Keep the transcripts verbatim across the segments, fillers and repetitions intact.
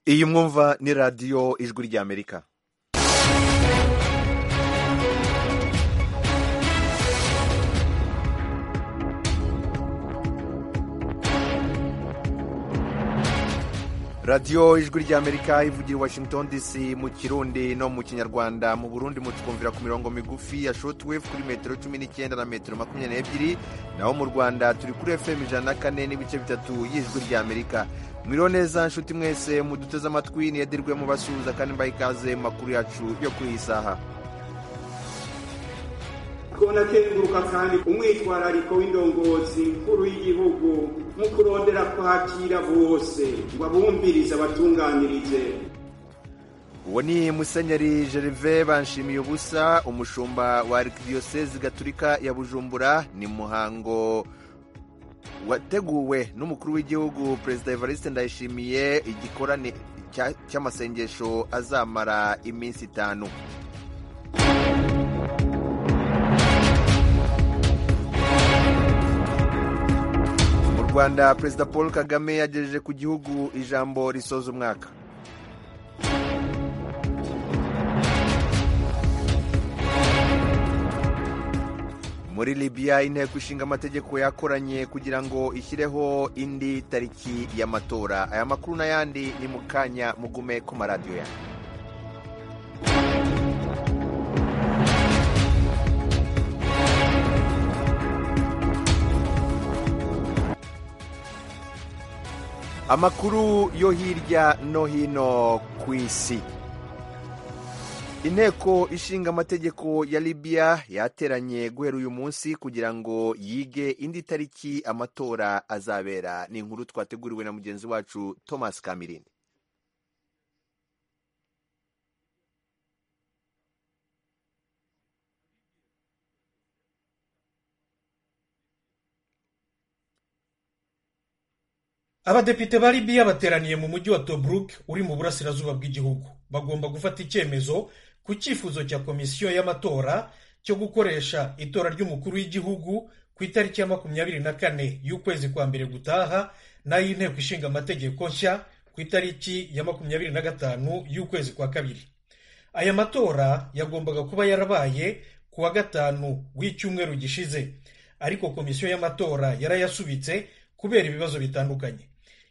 iyi mwumva ni radiyo ijwi ry'Amerika. radiyo ijwi ry'Amerika ivugira i Washington D C mu Kirundi no mu Kinyarwanda. Mu Burundi mutwumvira ku mirongo migufi ya shortwave kuri metero cumi n'icyenda na metero makumyabiri n'ebyiri, naho mu Rwanda turi kuri F M ijana na kane n'ibice bitatu y'ijwi ry'Amerika. Mwiriwe neza nshuti mwese muduteze amatwi, niyedirwe mu basuhuza kandi mbaha ikaze mu makuru yacu yo kuri iyi saha. Kona kenguruka kandi umwitwarariko w'indongozi nkuru y'igihugu mu kurondera kwakira bose ngo abumvirize abatunganirize. Uwo ni Musenyeri Gervais Banshimiye ubusa, umushumba wa Archdiocese Gatolika ya Bujumbura. Ni muhango wateguwe n'umukuru w'igihugu Perezida Evariste Ndayishimiye, igikorane cy'amasengesho azamara iminsi itanu. Mu Rwanda Perezida Paul Kagame yagejeje ku gihugu ijambo risoza umwaka. Muri Libya inteko ishinga amategeko yakoranye kugira ngo ishyireho indi tariki y'amatora. Aya makuru n'ayandi ni mu kanya, mugume ku maradiyo yanyu. Amakuru yo hirya no hino ku isi. Inteko ishinga amategeko ya Libya yateranye guhera uyu munsi kugira ngo yige indi tariki amatora azabera. Ni inkuru twateguriwe na mugenzi wacu Thomas Kamirindi. Abadepite ba Libya bateraniye mu mujyi wa Tobruk uri mu burasirazuba bw'igihugu. Bagomba gufata icyemezo ku cyifuzo cya komisiyo y'amatora cyo gukoresha itora ry'umukuru w'igihugu ku itariki ya makumyabiri na kane y'ukwezi kwa mbere gutaha, n'ay'inteko ishinga amategeko nshya ku itariki ya makumyabiri na gatanu y'ukwezi kwa kabiri. Aya matora yagombaga kuba yarabaye ku wa gatanu w'icyumweru gishize, ariko komisiyo y'amatora yarayasubitse kubera ibibazo bitandukanye,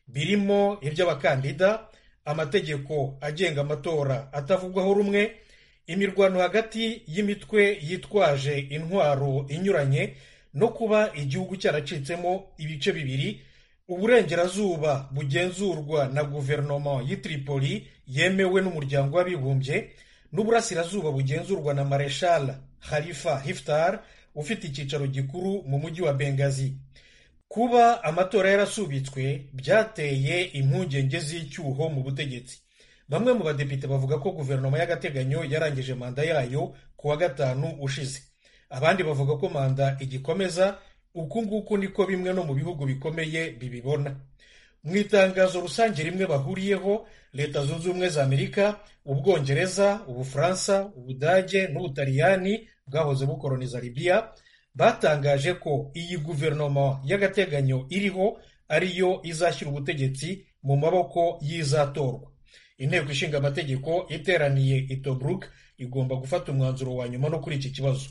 birimo iby'abakandida, amategeko agenga amatora atavugwaho rumwe, imirwano hagati y'imitwe yitwaje intwaro inyuranye, no kuba igihugu cyaracitsemo ibice bibiri, uburengerazuba bugenzurwa na guverinoma y'i Tripoli yemewe n'umuryango w'abibumbye, n'uburasirazuba bugenzurwa na Marshal Khalifa Haftar ufite icyicaro gikuru mu mujyi wa Benghazi. Kuba amatora yarasubitswe byateye impungenge z'icyuho mu butegetsi. Bamwe mu badepite bavuga ko guverinoma y'agateganyo yarangije manda yayo ku wa gatanu ushize. Abandi bavuga ko manda igikomeza. Uku nguku niko bimwe no mu bihugu bikomeye bibibona. Mu itangazo rusange rimwe bahuriyeho, Leta Zunze Ubumwe za Amerika, Ubwongereza, Ubufaransa, Ubudage n'Ubutaliyani bwahoze bukoloniza Libya batangaje ko iyi guverinoma y'agateganyo iriho ariyo izashyira ubutegetsi mu maboko y'izatorwa. Inteko ishinga amategeko iteraniye i Tobruk igomba gufata umwanzuro wa nyuma no kuri iki kibazo.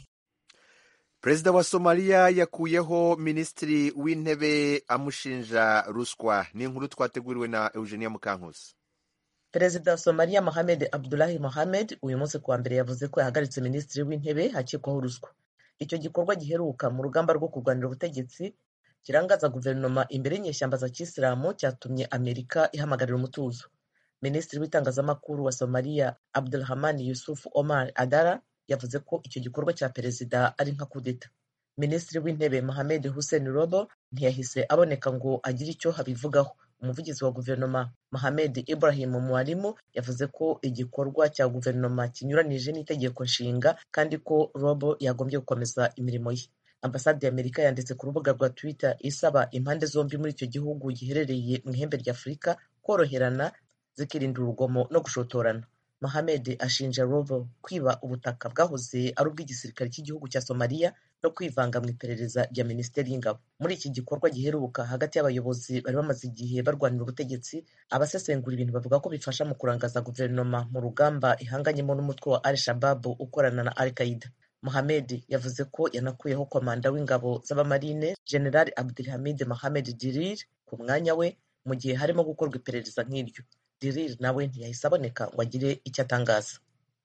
Perezida wa Somalia yakuyeho minisitiri w'intebe amushinja ruswa. Ni inkuru twateguriwe na Eugenia Mukankusi. Perezida wa Somalia Mohamed Abdullahi Mohamed uyu munsi kuwa mbere yavuze ko yahagaritse minisitiri w'intebe hakekwaho ruswa. Icyo gikorwa giheruka mu rugamba rwo kurwanira ubutegetsi kirangaza guverinoma imbere y'inyeshyamba za Kisilamu cyatumye Amerika ihamagarira umutuzo. Minisitiri w'itangazamakuru wa Somalia Abdulrahman Yusuf Omar Adara yavuze ko icyo gikorwa cya perezida ari nka kudeta. Minisitiri w'intebe Mohamed Hussein Robo ntiyahise aboneka ngo agire icyo habivugaho. Umuvugizi wa guverinoma Mohamed Ibrahim Mwalimu yavuze ko igikorwa cya guverinoma kinyuranije n'itegeko nshinga kandi ko Robo yagombye gukomeza imirimo ye. Ambasade ya Amerika yanditse ku rubuga rwa Twitter isaba impande zombi muri icyo gihugu giherereye mu ihembe rya Afurika koroherana, zikirinda urugomo no gushotorana. Mohamed ashinja Robo kwiba ubutaka bwahoze ari ubw'igisirikare cy'igihugu cya Somalia no kwivanga mu iperereza rya minisiteri y'ingabo. Muri iki gikorwa giheruka hagati y'abayobozi bari bamaze igihe barwanira ubutegetsi, abasesengura ibintu bavuga ko bifasha mu kurangaza guverinoma mu rugamba ihanganyemo n'umutwe wa Al-Shabaab ukorana na Al-Qaeda. Mohamed yavuze ko yanakuyeho komanda w'ingabo z'abamarine General Abdulhamid Mohamed Dirir ku mwanya we mu gihe harimo gukorwa iperereza nk'iryo. Dirir nawe ntiyahise aboneka ngo agire icyo atangaza.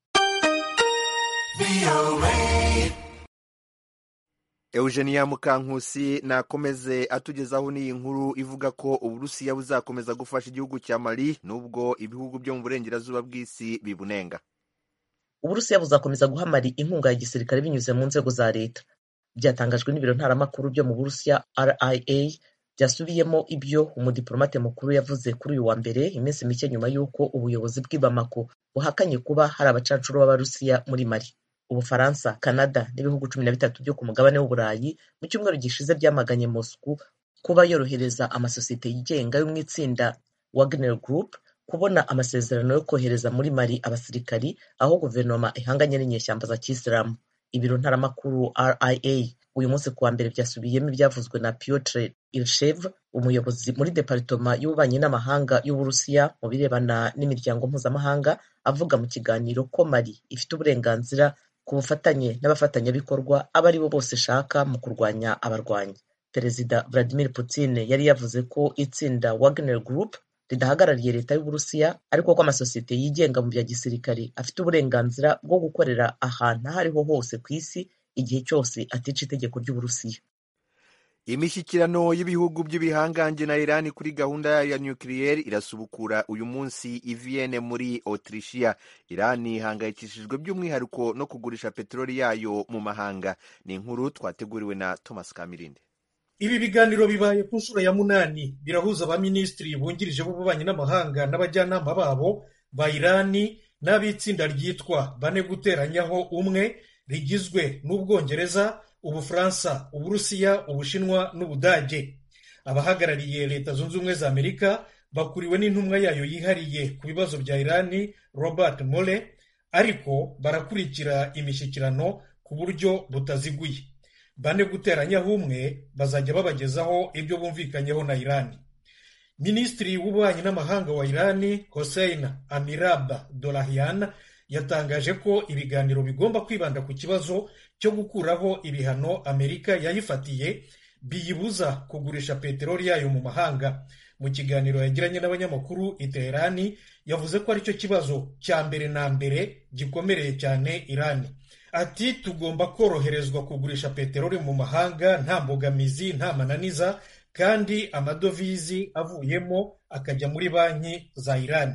Eugenia Mukankusi nakomeze atugezaho n'iyi nkuru ivuga ko Uburusiya buzakomeza gufasha igihugu cya Mali nubwo ibihugu byo mu burengerazuba bw'isi bibunenga. Uburusiya buzakomeza guha Mali inkunga ya gisirikare binyuze mu nzego za leta. Byatangajwe n'ibiro ntaramakuru byo mu Burusiya R I A byasubiyemo ibyo umudiplomate mukuru yavuze kuri uyu wa mbere, iminsi mike nyuma y'uko ubuyobozi bw'i Bamako buhakanye kuba hari abacancuro b'Abarusiya muri Mali. Ubufaransa, Canada n'ibihugu cumi na bitatu byo ku mugabane w'Uburayi mu cyumweru gishize byamaganye Moscow kuba yorohereza amasosiyete yigenga yo mu itsinda Wagner Group kubona amasezerano yo kohereza muri Mali abasirikari aho guverinoma ihanganye n'inyeshyamba za Kisilamu. Ibiro ntaramakuru R I A uyu munsi kuwa mbere byasubiyemo ibyavuzwe na Piotr Ilchev, umuyobozi muri departoma y'ububanyi n'amahanga y'Uburusiya mu birebana n'imiryango mpuzamahanga, avuga mu kiganiro ko Mali ifite uburenganzira ku bufatanye n'abafatanyabikorwa abo ari bo bose ishaka mu kurwanya abarwanyi. Perezida Vladimir Putin yari yavuze ko itsinda Wagner Group ridahagarariye leta y'Uburusiya, ariko ko amasosiyete yigenga mu bya gisirikare afite uburenganzira bwo gukorera ahantu aho ariho hose ku isi igihe cyose atica itegeko ry'Uburusiya. Imishyikirano y'ibihugu by'ibihangange na Iran kuri gahunda yayo ya nucleaire irasubukura uyu munsi i Vienne muri Autrichia. Iran ihangayikishijwe by'umwihariko no kugurisha peteroli yayo mu mahanga. Ni inkuru twateguriwe na Thomas Kamirinde. Ibi biganiro bibaye ku nshuro ya munani, birahuza abaminisitiri bungirije b'ububanyi n'amahanga n'abajyanama babo ba Irani n'abitsinda ryitwa bane guteranyaho umwe rigizwe n'Ubwongereza, Ubufaransa, Uburusiya, Ubushinwa n'Ubudage. Abahagarariye Leta Zunze Ubumwe za Amerika bakuriwe n'intumwa yayo yihariye ku bibazo bya Irani Robert Mueller, ariko barakurikira imishyikirano ku buryo butaziguye. Bane guteranyaho umwe bazajya babagezaho ibyo bumvikanyeho na Irani. Minisitiri w'ububanyi n'amahanga wa Irani Hossein Amirabdollahian yatangaje ko ibiganiro bigomba kwibanda ku kibazo cyo gukuraho ibihano Amerika yayifatiye biyibuza kugurisha peteroli yayo mu mahanga. Mu kiganiro yagiranye n'abanyamakuru i Teherani, yavuze ko aricyo kibazo cya mbere na mbere gikomereye cyane Irani. Ati tugomba koroherezwa kugurisha peteroli mu mahanga nta mbogamizi, nta mananiza, kandi amadovizi avuyemo akajya muri banki za Irani.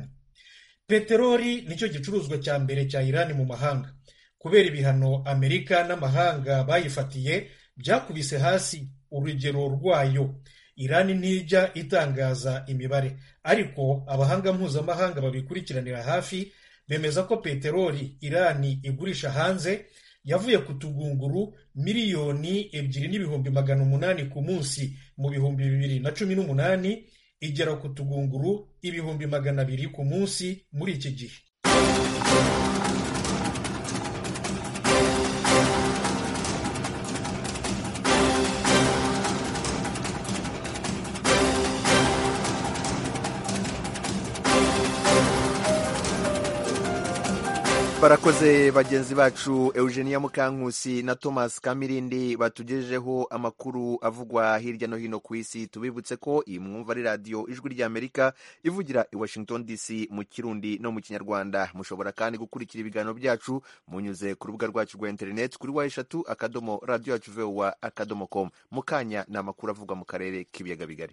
Peteroli nicyo gicuruzwa cya mbere cya Irani mu mahanga. Kubera ibihano Amerika n'amahanga bayifatiye byakubise hasi urugero rwayo. Irani ntijya itangaza imibare, ariko abahanga mpuzamahanga babikurikiranira hafi bemeza ko peteroli Irani igurisha hanze yavuye ku tugunguru miliyoni ebyiri n'ibihumbi magana umunani ku munsi mu bihumbi bibiri na cumi n'umunani igera ku tugunguru ibihumbi magana abiri ku munsi muri iki gihe. Barakoze bagenzi bacu Eugenia Mukankusi na Thomas Kamirindi batugejeho amakuru avugwa hirya no hino ku isi. Tubibutse ko iyi mwumva ari radio Ijwi ry'Amerika ivugira i Washington D C mu Kirundi no mu Kinyarwanda. Mushobora kandi gukurikira ibiganiro byacu munyuze ku rubuga rwacu rwa internet kuri wa eshatu akadomo radio yacu voa akadomo com. Mukanya na makuru avugwa mu karere k'ibiyaga bigari.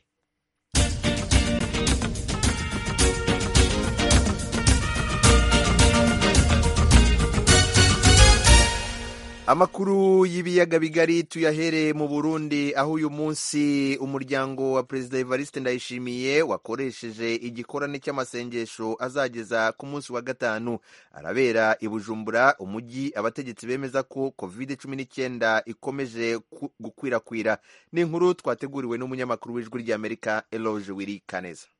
Amakuru y'ibiyaga bigari tuyahere mu Burundi, aho uyu munsi umuryango wa Perezida Evariste Ndayishimiye wakoresheje igikorane cy'amasengesho azageza ku munsi wa gatanu. Arabera i Bujumbura, umujyi abategetsi bemeza ko covid cumi n'icyenda ikomeje gukwirakwira. Ni inkuru twateguriwe n'umunyamakuru w'Ijwi ry'Amerika Eloge Wiri Kaneza.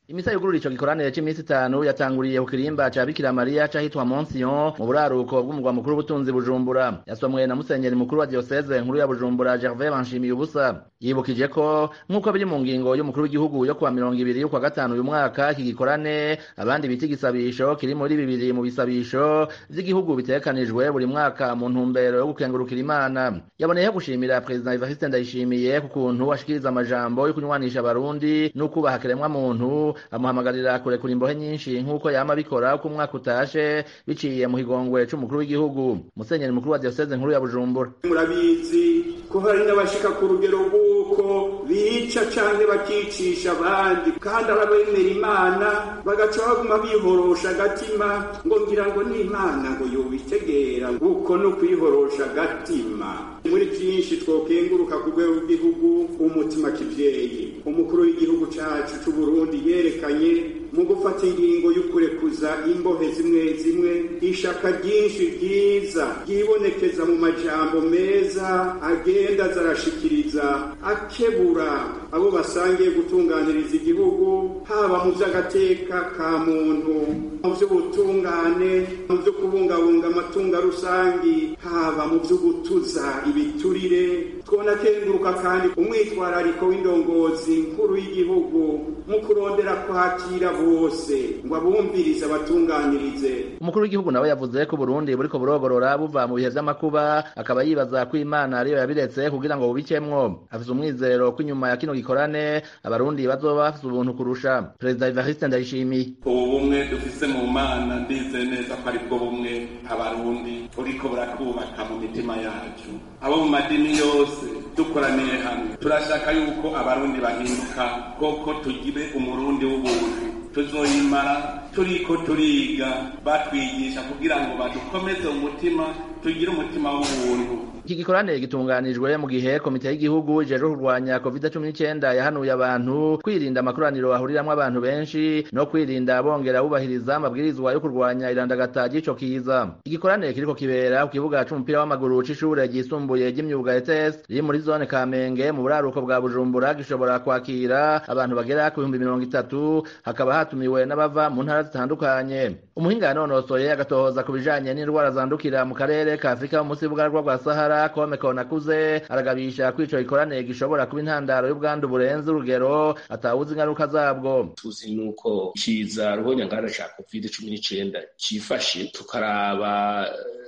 Imisa yugurura ico gikoranire c'imisi itanu yatanguriye ku kirimba ca Bikira Mariya cahitwa Monsiyon mu buraruko bw'umugwa mukuru w'ubutunzi Bujumbura. Yasomwe na musenyeri mukuru wa diocese nkuru ya Bujumbura Gervais Banshimiyubusa. Yibukije ko nk'uko biri mu ngingo y'umukuru w'igihugu yo kuwa mirongo ibiri y'ukwa gatanu uyu mwaka iki gikorane abandi biti gisabisho kiri muri bibiri mu bisabisho vy'igihugu bitekanijwe buri mwaka mu ntumbero yo gukengurukira Imana. Yaboneyeho gushimira President Evariste Ndayishimiye ku kuntu ashikiriza amajambo yo kunywanisha abarundi n'ukubaha kiremwa muntu, amuhamagarira kurekura imbohe nyinshi nk'uko yama bikora uko umwaka utashe biciye mu higongwe c'umukuru w'igihugu. Musenyeri mukuru wa diocese nkuru ya Bujumbura: murabizi ko hari n'abashika ku rugero rw'uko bica canke bakicisha abandi, kandi ababemera Imana bagaca baguma bihorosha agatima ngo ngira ngo ni Imana ngo yobitegera, uko no kwihorosha agatima. Muri byinshi twokenguruka ku rwego rw'igihugu, umutima kivyeyi umukuru w'igihugu cacu c'u Burundi yerekanye mu gufata ingingo y'ukurekuza imbohe zimwe zimwe, ishaka ryinshi ryiza ryibonekeza mu majambo meza agenda zarashikiriza akebura abo basangiye gutunganiriza igihugu, haba mu vy'agateka ka muntu, mu vy'ubutungane, mu vyo kubungabunga amatunga rusangi, haba mu vyo gutuza ibiturire. Twona kenguruka kandi umwitwarariko w'indongozi nkuru y'igihugu mu kurondera kwakira bose ngo abumvirize abatunganirize. Umukuru w'igihugu nawe yavuze ko Burundi buriko burogorora buva mu bihe vy'amakuba, akaba yibaza ko Imana ariyo yabiretse kugira ngo bubikemwo. Afise umwizero ko inyuma ya kino gikorane abarundi bazoba bafise ubuntu kurusha. President Evariste Ndayishimiye: ubu bumwe dufise mu Mana ndize neza ko aribwo bumwe abarundi buriko burakubaka mu mitima yacu. Abo mu madini yose dukoraniye hamwe turashaka yuko abarundi bahinduka, koko tugire umurundi w'ubuntu. Tuzoyimara turiko turiga batwigisha kugira ngo badukomeze umutima, tugire umutima w'ubuntu. Iki gikorane gitunganijwe mu gihe komite y'igihugu ijejwe kurwanya covid cumi n'icenda yahanuye abantu kwirinda amakoraniro ahuriramwo abantu benshi no kwirinda bongera bubahiriza amabwirizwa yo kurwanya irandagata ry'ico kiza. Igikorane kiriko kibera ku kibuga c'umupira w'amaguru c'ishure ryisumbuye ry'imyuga E T S riri muri zone Kamenge mu buraruko bwa Bujumbura, gishobora kwakira abantu bagera ku bihumbi mirongo itatu, hakaba hatumiwe n'abava mu ntara zitandukanye. Umuhinga yanonosoye agatohoza ku bijanye n'indwara zandukira mu karere ka Afrika munsi y'ubugaragwa bwa Sahara Kome Konakuze aragabisha ko ico gikorane gishobora kuba intandaro y'ubwandu burenze urugero atawuzi ingaruka zabwo. Tuzi nuko kiza ruhonyangana ca covid cumi n'icenda cifashe, tukaraba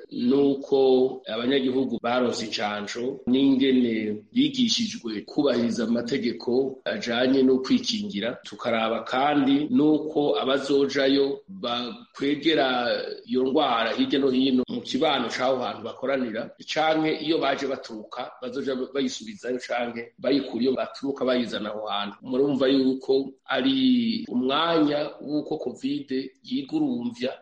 nuko abanyagihugu baronse incanco n'ingene bigishijwe kubahiriza amategeko ajanye no kwikingira, tukaraba kandi nuko abazojayo bakwegera iyo ndwara hirya no hino mu kibano c'aho hantu bakoranira, canke iyo baje baturuka bazoja bayisubizayo canke bayikura iyo baturuka bayizana aho hantu. Murumva yuko ari umwanya w'uko covid yigurumvya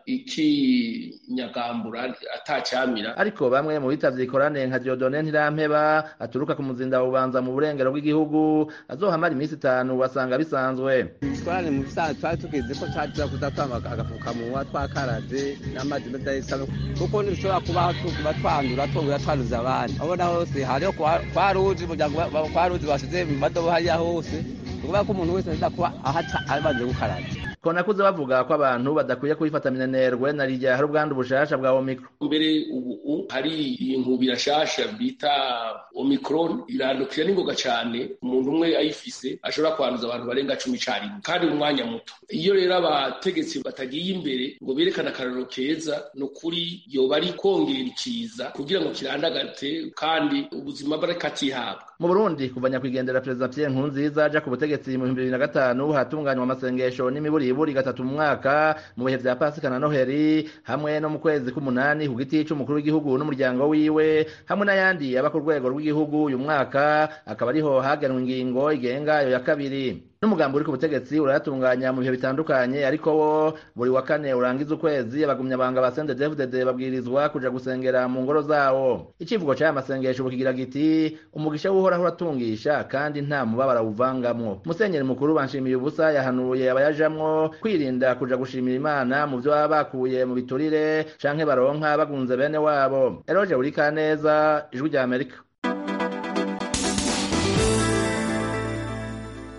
ikinyagambura ata cyamira. Ariko bamwe mu bitavye ikorane nka Dieudonne Ntirampeba aturuka ku muzinda ubanza mu burengero bw'igihugu azohamara imisi itanu wasanga bisanzwe. Twarane mu bisanzwe twari tugeze ko twaza kuzatwama agafukamunwa twakaraze n'amazi meza y'isabune, kuko ntibishobora kubaho tuba twandura twongera twanduza abandi. Abona hose hariho kwa ruzi umuryango kwa ruzi basize mu madobo hariya hose, kuvuga ko umuntu wese aza kuba ahaca abanje gukaraza. Konakuze bavuga ko abantu badakwiye kubifata minenerwe na rijya hari ubwandu bushasha bwa Omicron. Mbere ubu hari inkubira shasha bita Omicron irandukira n'ingoga cyane, umuntu umwe ayifise ashobora kwanduza abantu barenga cumi carimwe kandi mu mwanya muto. Iyo rero abategetsi batagiye imbere ngo berekana akararo keza, no kuri yoba ari kongera ikiza kugira ngo kirandagate kandi ubuzima bwarakatihabwa. Mu Burundi kuva nyakwigendera President Pierre Nkurunziza aja ku butegetsi mu bihumbi bibiri na gatanu hatunganywa amasengesho n'imiburi iburi gatatu mu mwaka mu bihe vya Pasika na Noheri, hamwe no mu kwezi k'umunani ku giti c'umukuru w'igihugu n'umuryango wiwe, hamwe n'ayandi aba ku rwego rw'igihugu. Uyu mwaka akaba ariho hagenwe ingingo igenga yo ya kabiri. N'umugambi uri ku butegetsi urayatunganya mu bihe bitandukanye, ariko wo buri wa kane urangiza ukwezi abagumyabanga ba C N D D F D D babwirizwa kuja gusengera mu ngoro zawo. Icivugo c'aya masengesho bukigira giti umugisha w'uhoraho uratungisha kandi nta mubabara uvangamwo. Musenyeri mukuru Banshimiyubusa yahanuye abayajamwo kwirinda kuja gushimira Imana mu vyo baba bakuye mu biturire canke baronka bagunze bene wabo. Eroje Urikaneza, Ijwi rya Amerika.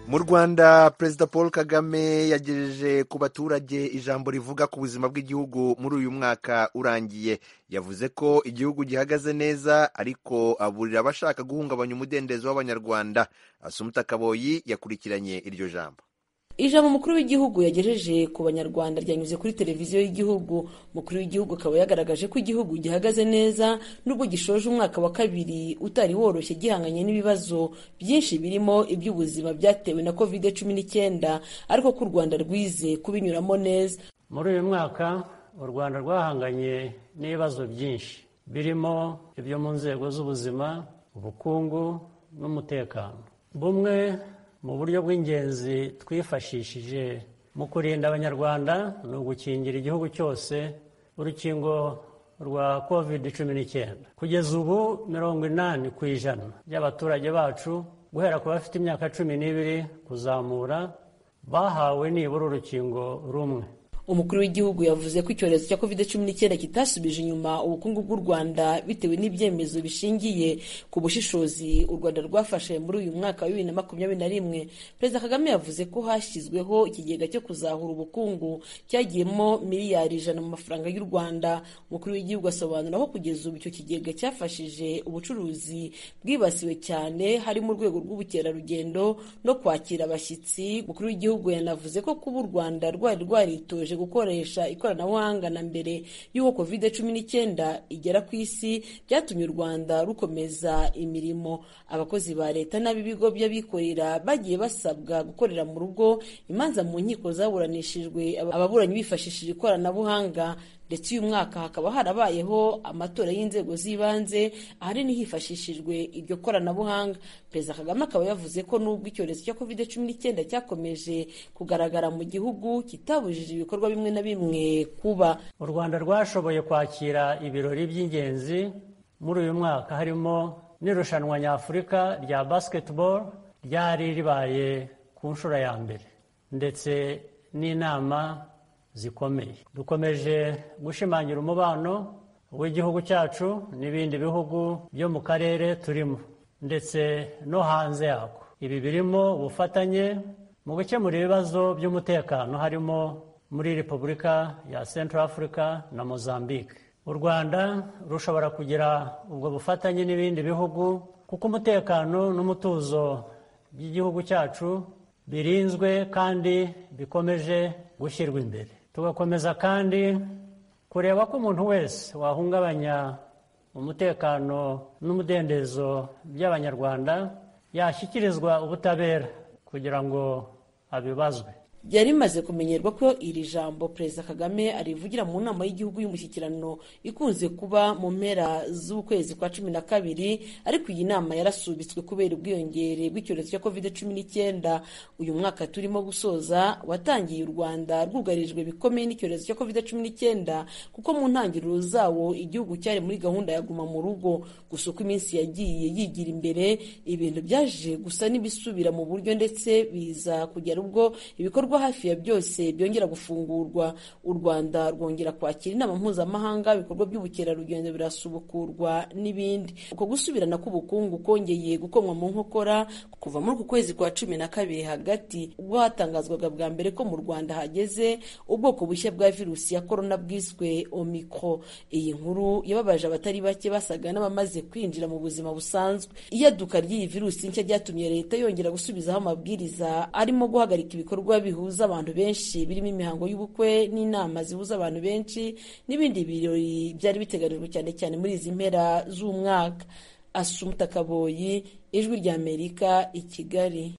mu Rwanda Perezida Paul Kagame yagejeje ku baturage ijambo rivuga ku buzima bw'igihugu muri uyu mwaka urangiye. Yavuze ko igihugu gihagaze neza ariko aburira abashaka guhungabanya umudendezo w'Abanyarwanda. Assumpta Kaboyi yakurikiranye iryo jambo. Ijambo umukuru w'igihugu yagejeje ku banyarwanda ryanyuze kuri televiziyo y'igihugu. Umukuru w'igihugu akaba yagaragaje ko igihugu gihagaze neza nubwo gishoje umwaka wa kabiri utari woroshye gihanganye n'ibibazo byinshi birimo iby'ubuzima byatewe na covid cumi n'icyenda, ariko ko u Rwanda rwize kubinyuramo neza. Muri uyu mwaka u Rwanda rwahanganye n'ibibazo byinshi birimo ibyo mu nzego z'ubuzima, ubukungu n'umutekano. Bumwe mu buryo bw'ingenzi twifashishije mu kurinda Abanyarwanda ni ugukingira igihugu cyose urukingo rwa covid cumi n'icyenda. Kugeza ubu mirongo inani ku ijana by'abaturage bacu guhera ku bafite imyaka cumi n'ibiri kuzamura bahawe nibura urukingo rumwe. Umukuru w'igihugu yavuze ko icyorezo cya covid cumi n'icyenda kitasubije inyuma ubukungu bw'u Rwanda bitewe n'ibyemezo bishingiye ku bushishozi u Rwanda rwafashe muri uyu mwaka wa bibiri na makumyabiri na rimwe. Perezida Kagame yavuze ko hashyizweho ikigega cyo kuzahura ubukungu cyagiyemo miliyari ijana mu mafaranga y'u Rwanda. Umukuru w'igihugu asobanura ko kugeza ubu icyo kigega cyafashije ubucuruzi bwibasiwe cyane harimo urwego rw'ubukerarugendo no kwakira abashyitsi. Umukuru w'igihugu yanavuze ko kuba u Rwanda rwari rwaritoje gukoresha ikoranabuhanga na mbere y'uko covid cumi n'icyenda igera ku isi byatumye u Rwanda rukomeza imirimo. Abakozi ba leta n'abibigo by'abikorera bagiye basabwa gukorera mu rugo. Imanza mu nkiko zaburanishijwe ababuranyi bifashishije ikoranabuhanga, ndetse uyu mwaka hakaba harabayeho amatora y'inzego z'ibanze ahanini hifashishijwe iryo koranabuhanga. Perezida Kagame akaba yavuze ko nubwo icyorezo cya covid cumi n'icyenda cyakomeje kugaragara mu gihugu kitabujije ibikorwa bimwe na bimwe kuba. U Rwanda rwashoboye kwakira ibirori by'ingenzi muri uyu mwaka, harimo n'irushanwa nyafurika rya basketball ryari ribaye ku nshuro ya mbere, ndetse n'inama zikomeye. Dukomeje gushimangira umubano w'igihugu cyacu n'ibindi bihugu byo mu karere turimo ndetse no hanze yako. Ibi birimo ubufatanye mu gukemura ibibazo by'umutekano harimo muri Repubulika ya Central Africa na Mozambique. U Rwanda rushobora kugira ubwo bufatanye n'ibindi bihugu kuko umutekano n'umutuzo by'igihugu cyacu birinzwe kandi bikomeje gushyirwa imbere. Tugakomeza kandi kureba ko umuntu wese wahungabanya umutekano n'umudendezo by'Abanyarwanda yashyikirizwa ubutabera kugira ngo abibazwe. Byari bimaze kumenyerwa ko iri jambo Perezida Kagame arivugira mu nama y'igihugu y'umushyikirano ikunze kuba mu mpera z'ukwezi kwa cumi na kabiri, ariko iyi nama yarasubitswe kubera ubwiyongere bw'icyorezo cya covid cumi n'icyenda. Uyu mwaka turimo gusoza watangiye u Rwanda rwugarijwe bikomeye n'icyorezo cya covid cumi n'icyenda, kuko mu ntangiriro zawo igihugu cyari muri gahunda ya guma mu rugo. Gusa uko iminsi yagiye yigira imbere, ibintu byaje gusa n'ibisubira mu buryo, ndetse biza kugera ubwo ibikorwa hafi ya byose byongera gufungurwa. U Rwanda rwongera kwakira inama mpuzamahanga, ibikorwa by'ubukerarugendo birasubukurwa n'ibindi. Uko gusubirana k'ubukungu kongeye gukomwa mu nkokora kuva muri uku kwezi kwa cumi na kabiri hagati, ubwo hatangazwaga bwa mbere ko mu Rwanda hageze ubwoko bushya bwa virusi ya korona bwiswe Omicron. Iyi nkuru yababaje abatari bake basaga n'abamaze kwinjira mu buzima busanzwe. Iyaduka ry'iyi virusi nshya ryatumye leta yongera gusubizaho amabwiriza arimo guhagarika ibikorwa bihuza abantu benshi birimo imihango y'ubukwe n'inama zihuza abantu benshi n'ibindi birori byari biteganijwe cyane cyane muri izi mpera z'umwaka. Assumpta Kaboyi, Ijwi ry'Amerika, i Kigali.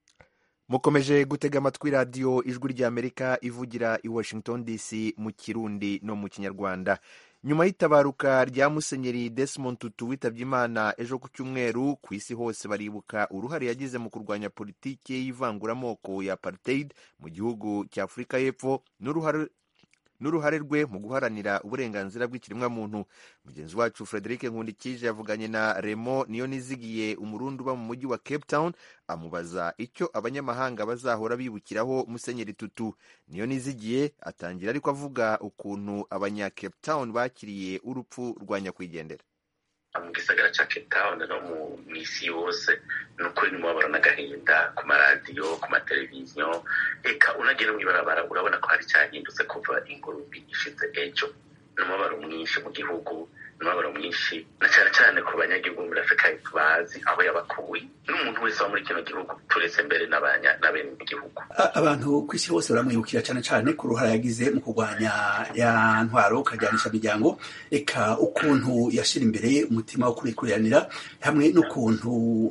Mukomeje gutega amatwi radiyo Ijwi ry'Amerika ivugira i Washington D C mu Kirundi no mu Kinyarwanda. Nyuma y'itabaruka rya Musenyeri Desmond Tutu witabye Imana ejo ku cyumweru, ku isi hose baribuka uruhare yagize mu kurwanya politiki y'ivanguramoko ya apartheid mu gihugu cya Afurika y'Epfo n'uruhare n'uruhare rwe mu guharanira uburenganzira bw'ikiremwamuntu. Mugenzi wacu Frederic Nkundikije yavuganye na Remo Niyonizigiye, umurundi uba mu mujyi wa Cape Town, amubaza icyo abanyamahanga bazahora bibukiraho Musenyeri Tutu. Niyonizigiye atangira ariko avuga ukuntu abanya Cape Town bakiriye urupfu rwa nyakwigendera. Mu gisagara cya Cape Town no mu isi yose nukuri n'umubabaro n'agahinda ku maradiyo ku mateleviziyo eka unagera mw'ibarabara urabona ko hari cyahindutse kuva inkuru mbi ishize ejo n'umubabaro mwinshi mu gihugu n'umubabaro mwinshi na cyane cyane ku banyagihugu muri Afurika y'Epfo bazi aho yabakuwe n'umuntu wese wo muri kino gihugu turetse mbere n'abanya n'abene mu gihugu. Abantu kw'isi hose baramwibukira cyane cyane ku ruhara yagize mu kurwanya ya ntwaro kajyanisha imiryango eka ukuntu yashira imbere umutima wo kurikuranira hamwe n'ukuntu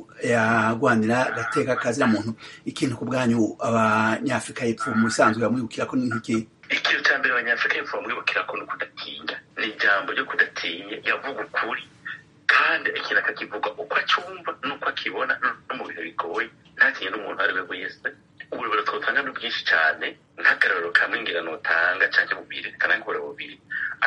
yagwanira gateka kazira muntu. Ikintu ku bwanyu abanyafurika y'Epfo mu bisanzwe bamwibukira ko n'iki? Ikintu cya mbere abanyafurika y'Epfo bamwibukira ko ni ukudatinya, ni ijambo ryo kudatinya, yavuga ukuri kandi ikintu akakivuga uko acyumva n'uko akibona no mu bihe bigoye, ntatinye n'umuntu ari we wese. Uburobero twotanga ni bwinshi cyane, nk'akarorero kamwe ngira notanga cyangwa bubiri kana nkora bubiri.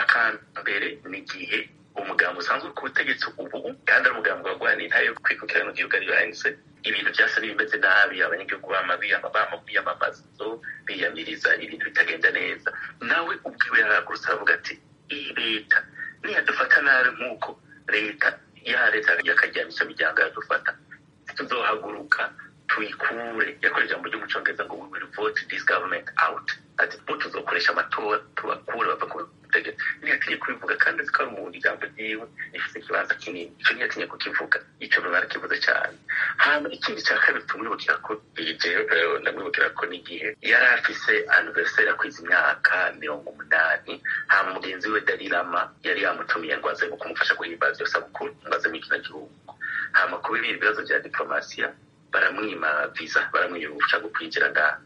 Akambere ni igihe umugambo usanzwe ku butegetsi ubu kandi ari umugambo wagwaniye ntayo kwikukirana igihugu ari yahise ibintu byasa n'ibimeze nabi, abanyagihugu bamabiyamamaza biyamiriza ibintu bitagenda neza. Nawe ubwiwe yaragurutse aravuga ati iyi leta niyadufata nabi nk'uko leta ya leta yakajyanisha imiryango yadufata, tuzohaguruka tuyikure. Yakora ijambo ryo mu Congereza ngo we will vote this government out, ati bo tuzokoresha amatora tubakure bava ku butegetsi. Niyatinye kubivuga kandi zikari umuntu ijambo ryiwe rifite ikibanza kinini, icyo niyatinye kukivuga, icyo narakivuze cyane. Hama ikindi cya kabiri tumwibukira ko jewe ndamwibukira ko n'igihe yari afise anniversaire akwiza imyaka mirongo umunani, hama mugenzi we Dalilama yari yamutumiye ngo aze kumufasha guhimbaza iyo sabukuru ngo aze mu kino gihugu. Hama kubera ibibazo bya diplomasiya baramwima visa, baramwima uruhushya rwo kwinjira ngaha.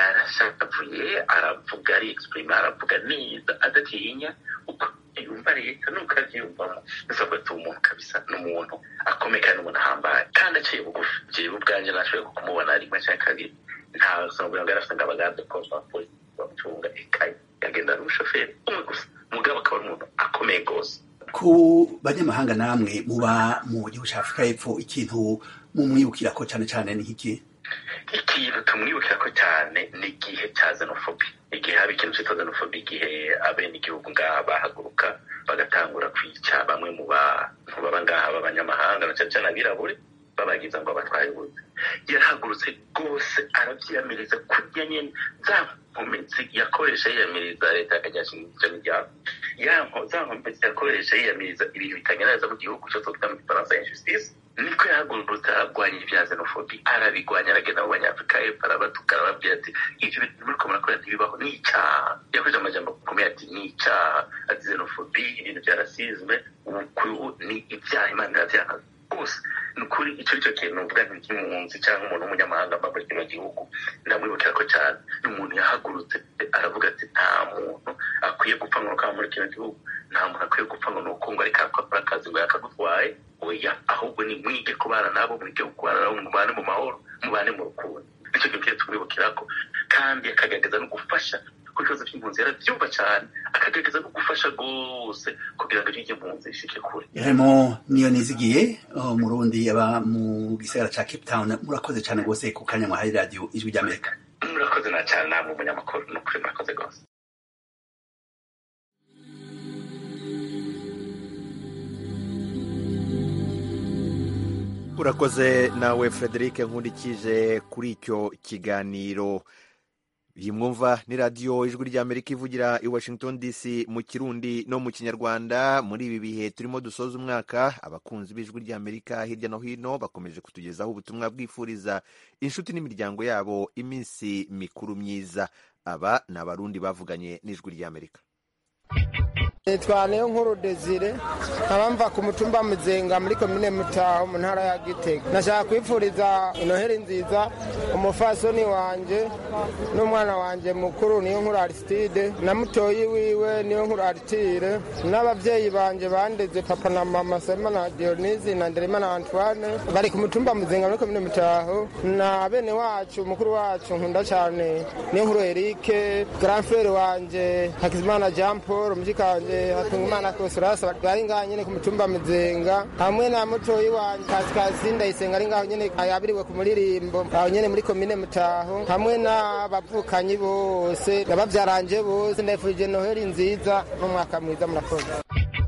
Yarashavuye aravuga, ari exprime, aravuga neza adatinya uko yumva leta nuko abyiyumvamo. Nisabwa tu umuntu kabisa n'umuntu akomeye kandi umuntu ahambaye kandi aciye bugufi. Jewe ubwanjye nashoboye kumubona rimwe cyangwa kabiri, nta songa ngo yarafite abagande ko bapolisi bamucunga ikaye, yagenda ari umushoferi umwe gusa, mugabo akaba umuntu akomeye gose. Ku banyamahanga namwe muba mu gihugu cya Afurika y'Epfo, ikintu mumwibukira ko cyane cyane ni iki? Ikintu tumwibukira ko cyane ni igihe cya xenophobia, igihe haba ikintu cyitwa xenophobia, igihe abene igihugu ngaha bahaguruka bagatangura kwica bamwe mu bantu baba ngaha b'abanyamahanga na cyane cyane abirabure babagiza ngo abatwaye ubuzi. Yarahagurutse rwose arabyiyamiriza kurya nyene za nkomezi yakoresha yiyamiriza leta yakajyashinja imiryango, yanko za nkomezi yakoresha yiyamiriza ibintu bitangereza mu gihugu cyose twita mu Gifaransa injustice. Niko yahagurutse arwanya ibya xenophobia, arabigwanya, aragenda mu Banyafurika y'Epfo arabatukara arababwira ati ibyo bintu muriko murakora ntibibaho, ni icyaha. Yakoresha amajambo akomeye ati ni icyaha, ati xenophobia, ibintu bya racisme ni ibyaha Imana iravyanka rwose. Ni ukuri icyo cyo kintu mvuga nk'impunzi cyangwa umuntu w'umunyamahanga mba muri kino gihugu ndamwibukira ko cyane. Ni umuntu yahagurutse aravuga ati nta muntu akwiye gupfa ngo kaba muri kino gihugu, nta muntu akwiye gupfa ngo nuko ngo ariko akora akazi ngo yakagutwaye. Oya, ahubwo ni mwige kubana nabo, mwige kubana nabo, mubane mu mahoro, mubane mu rukundo. Nicyo kintu tumwibukira ko, kandi akagerageza no gufasha ku bibazo by'impunzi. Yarabyumva cyane, akagerageza no gufasha rwose kugira ngo iryo mpunzi ishike kure. Yarimo niyo nizigiye umurundi aba mu gisagara ca Cape Town. Murakoze cyane rwose ku kanya mwahaye radio Ijwi ry'Amerika. Murakoze na cyane namwe umunyamakuru, n'ukuri murakoze rwose. urakoze nawe Frederic Nkundikije kuri icyo kiganiro. Iyi mwumva ni radiyo Ijwi ry'Amerika ivugira i Washington D C mu Kirundi no mu Kinyarwanda. Muri ibi bihe turimo dusoza umwaka, abakunzi b'Ijwi ry'Amerika hirya no hino bakomeje kutugezaho ubutumwa bwifuriza inshuti n'imiryango yabo iminsi mikuru myiza. Aba ni abarundi bavuganye n'Ijwi ry'Amerika. Nitwaneyo nkuru Desire, abamva ku mutumba Muzenga muri komine Mutaho mu ntara ya Gitega. Nashaka kwifuriza Noheli nziza umufasoni wanje n'umwana wanje mukuru niyo nkuru Aristide na mutoyi wiwe niyo nkuru Artire n'abavyeyi banje bandeze papa na mama Sema na Dionisi na Nderema na Antoine bari ku mutumba Muzenga muri komine Mutaho, na bene wacu mukuru wacu nkunda cyane niyo nkuru Eric, grand frère wanje Hakizimana Jean Paul, mujikanje Hatungimana Kosurasa bari ngaho nyene ku mutumba Muzenga, hamwe na mutoyi wanje Pascal Ndayisenga ari ngaho nyene yabiriwe ku muririmbo aho nyene muri komine Mutaho, hamwe n'abavukanyi bose n'abavyaranje bose. Ndifurije Noheli nziza n'umwaka mwiza. Murakoze.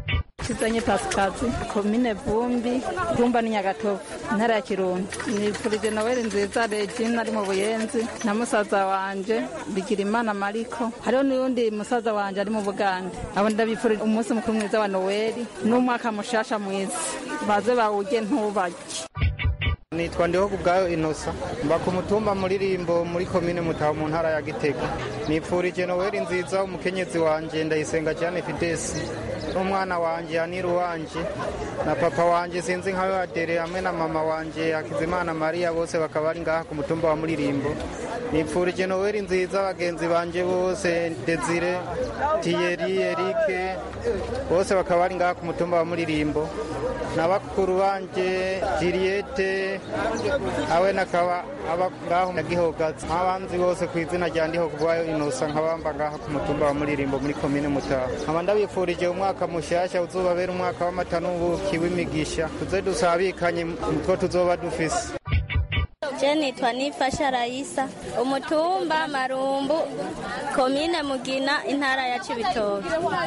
Manirashizanye Pasikazi komine Vumbi Vumba ni Nyagatovu intara ya Kirundo. Nifurije Noel nziza Regina ari mu Buyenzi na musaza wanje Bigirimana Mariko. Hariho n'undi musaza wanje ari mu Bugande. Abo ndabifurije umunsi mukuru mwiza wa Noel n'umwaka mushasha mwiza. Baze bawuge ntubaki. Nitwa ndiho kubwayo Inosa mba ku mutumba muririmbo muri komine Mutaho mu ntara ya Gitega. Nifurije Noel nziza umukenyezi wanje Ndayisenga cyane Fidesi n'umwana wanje Aniru wanje na papa wanje sinzi nkawe Adere hamwe na mama wanje Hakizimana Maria bose bakaba ari ngaha ku mutumba wa muririmbo. Nifurije Noel nziza bagenzi banje bose Desire Thierry Eric bose bakaba ari ngaha ku mutumba wa muririmbo. Nabakuru banje Juliette awe nakaba abagaho nagihogaza abanzi bose kwizina rya ndiho kubwayo Inosa nkabamba ngaha ku mutumba wa muririmbo muri komine Mutaho. Nkaba ndabifurije umwaka mushasha uzobabera umwaka w'amata n'ubuki w'imigisha tuze dusabikanye mutwo tuzoba dufise. Jeni Twanifasha Raisa umutumba Marumbu komine Mugina intara ya Cibitoke.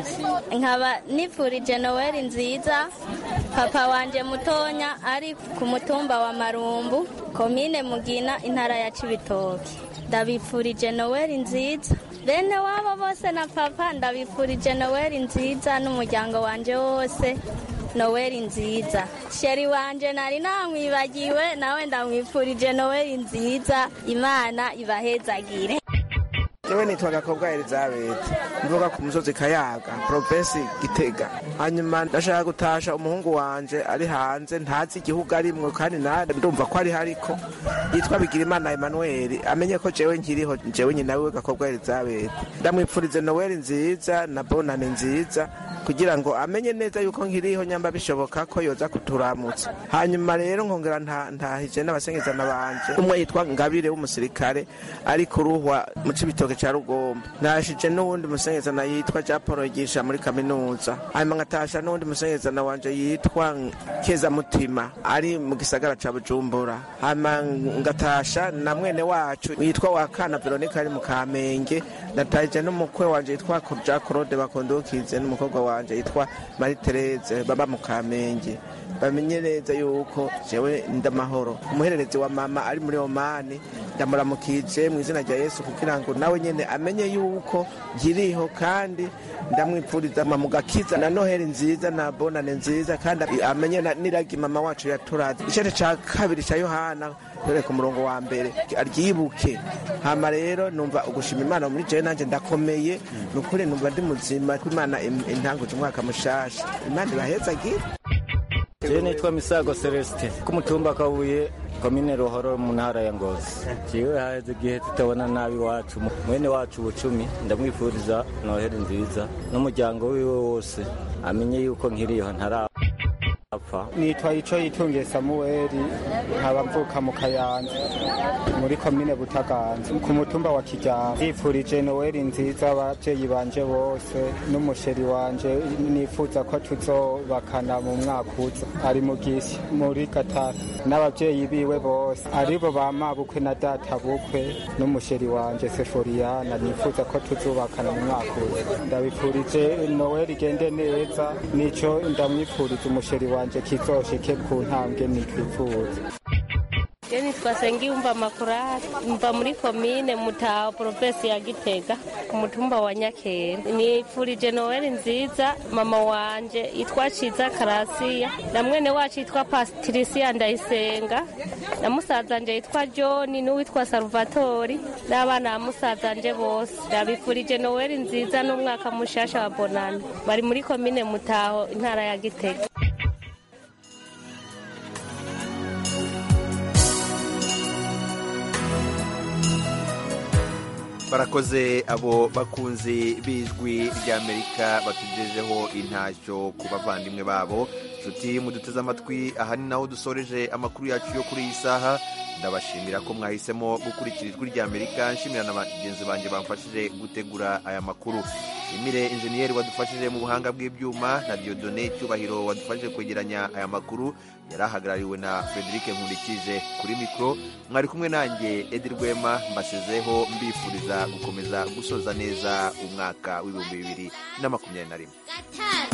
Nkaba nifurije Noel nziza papa wanje mutonya ari ku mutumba wa Marumbu komine Mugina intara ya Cibitoke. Ndabifurije Noel nziza bene wabo bose na papa ndabifurije Noel nziza n'umuryango wanje wose Noel nziza. Sheri wanje nari namwibagiwe nawe ndamwifurije Noel nziza Imana ibahezagire. Jewe nitwa Gakobwa Elizabeth mvuga ku musozi Kayaga province Gitega. Hanyuma ndashaka gutasha umuhungu wanje ari hanze ntazi igihugu arimwe kandi na ndumva ko ari hariko yitwa Bigirimana Emmanuel amenye ko jewe nkiriho jewe nyina we Gakobwa Elizabeth. Ndamwifurize Noel nziza na bonane nziza kugira ngo amenye neza yuko nkiriho nyamba bishoboka ko yoza kuturamutsa. Hanyuma rero nkongera ntahije n'abasengezana banje umwe yitwa Ngabire w'umusirikare ari kuruhwa mu Cibitoke cha Rugombo. Nashije n'uwundi musengezana yitwa Japoro yigisha muri kaminuza. Hanyuma ngatasha n'uwundi musengezana wanje yitwa Keza Mutima ari mu gisagara ca Bujumbura. Hanyuma ngatasha na mwene wacu yitwa Wakana Veronica ari mu Kamenge. Ndatahije n'umukwe wanje yitwa Kurja Claude Bakondokize n'umukobwa wanje yitwa Marie Therese baba mu Kamenge. Bamenye neza yuko jewe ndamahoro. Umuhererezi wa mama ari muri Omani ndamuramukije mu izina rya Yesu kugira ngo nawe nyene amenye yuko nkiriho kandi ndamwipfuriza mama mugakiza na Noheli nziza na bonane nziza kandi amenye niragi mama wacu yaturaze. Icete ca kabiri ca Yohana dore ku murongo wa mbere aryibuke. Hama rero numva ugushima Imana muri jewe nanje ndakomeye nukuri numva ndi muzima ko Imana intanguje umwaka mushasha. Imana ibahezagire. Jewe nitwa Misago Celeste ku mutumba Kabuye komine Rohoro mu ntara ya Ngozi. Jewe haze igihe tutabona nabi wacu mwene wacu Bucumi ndamwifuriza Noheli nziza n'umuryango wiwe wose amenye yuko nkiriho ntara Nitwa Ico Yitungiye Samueli nkabamvuka mu Kayanza muri komine Butaganzwa ku mutumba wa Kijyamba. Nifurije Noel nziza abavyeyi banje bose n'umusheri wanje nifuza ko tuzobakana mu mwaka uza ari mu Gisi muri Gatatu n'abavyeyi biwe bose aribo bama bukwe na data bukwe n'umusheri wanje Seforiana nifuza ko tuzobakana mu mwaka uza. Ndabifurije Noel igende neza nico ndamwifuriza umusheri wanje kizoshike ku ntambwe nikwifuza. Jeni Twasengiyumva Makurari mva muri komine Mutaho province ya Gitega ku mutumba wa Nyakere. Nifurije Noel nziza mama wanje yitwa Ciza Karasiya na mwene wacu yitwa Patricia Ndayisenga na musaza nje yitwa John n'uwitwa Salvatori n'abana ba musaza nje bose. Ndabifurije Noel nziza n'umwaka mushasha wa bonane bari muri komine Mutaho intara ya Gitega. barakoze abo bakunzi b'ijwi ry'Amerika batugejeho intashyo ku bavandimwe babo. Nshuti muduteze amatwi, aha ni naho dusoreje amakuru yacu yo kuri iyi saha. Ndabashimira ko mwahisemo gukurikira ijwi ry'Amerika. Nshimira na bagenzi banjye bamfashije gutegura aya makuru. Imire injeniyeri wadufashije mu buhanga bw'ibyuma na Dieudonné Cyubahiro wadufashije kwegeranya aya makuru. Yarahagarariwe na Frederic Nkurikije. Kuri mikro mwari kumwe nanjye Edi Rwema, mbasezeho mbifuriza gukomeza gusoza neza umwaka w'ibihumbi bibiri na makumyabiri na rimwe.